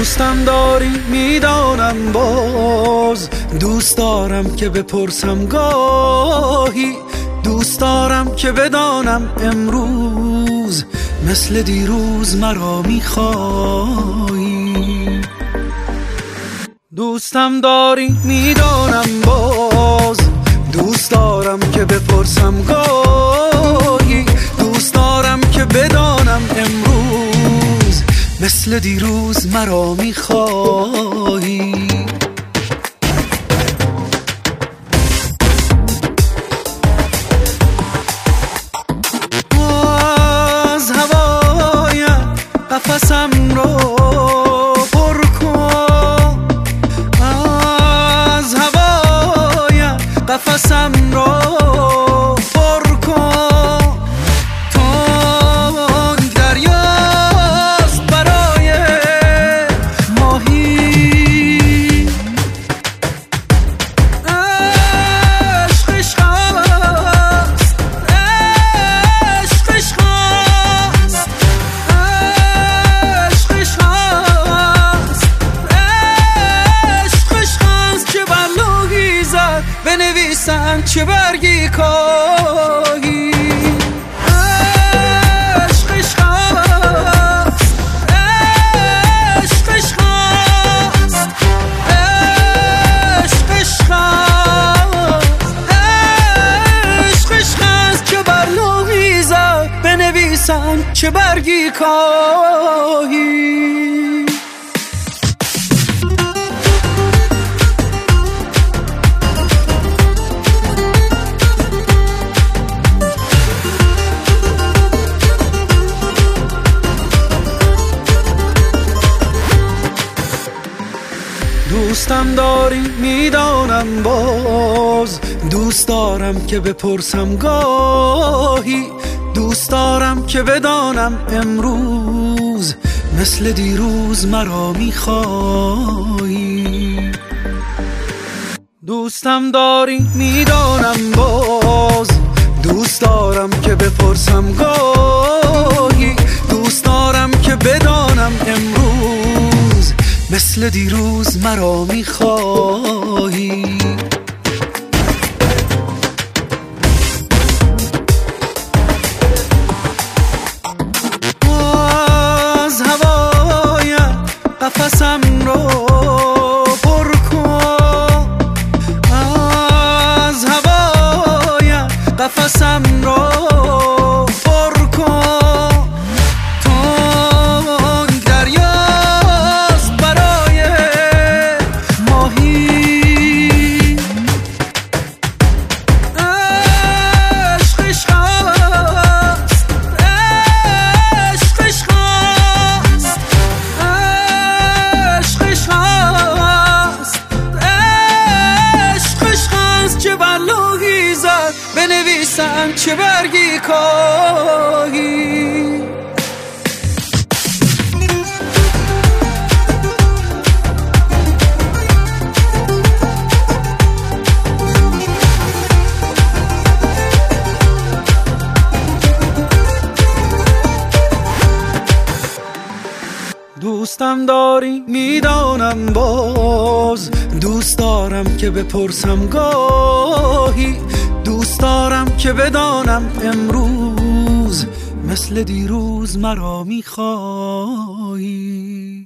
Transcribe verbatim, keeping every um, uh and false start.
دوستم داری میدانم، باز دوست دارم که بپرسم گاهی، دوست دارم که بدانم امروز مثل دیروز مرا میخوایی. دوستم داری میدانم، باز دوست دارم که بپرسم گاهی، دوست دارم که بدانم امروز مثل دیروز مرا میخوایی. از هوایم قفسم رو پر کن، از هوایم قفسم رو پر کن، تنگ دریاست برای ماهی، عشق عشق است، عشق عشق است، عشق عشق است، عشق عشق است. چه بر لوحی زد بنویسن چه برگی کاهی، عشق عشق است، عشق عشق است، عشق عشق است، عشق عشق است. چه بر لوحی زد بنویسن چه برگی کاهی. دوستم داری میدانم، باز دوست دارم که بپرسم گاهی، دوست دارم که بدانم امروز مثل دیروز مرا میخوایی. دوستم داری میدانم، باز دوست دارم که بپرسم گاهی، دوست دارم که بدانم امروز مثل دیروز مرا میخوایی. از هوایم قفسم رو پر کن، از هوایم قفسم رو پر کن، تنگ دریاست برای ماهی، عشق عشق است، عشق عشق است، عشق عشق است، عشق عشق است. چه بر لوحی زد بنویسن چه برگی کاهی. دوستم داری میدانم، باز دوست دارم که بپرسم گاهی، دوست دارم که بدانم امروز مثل دیروز مرا میخوایی.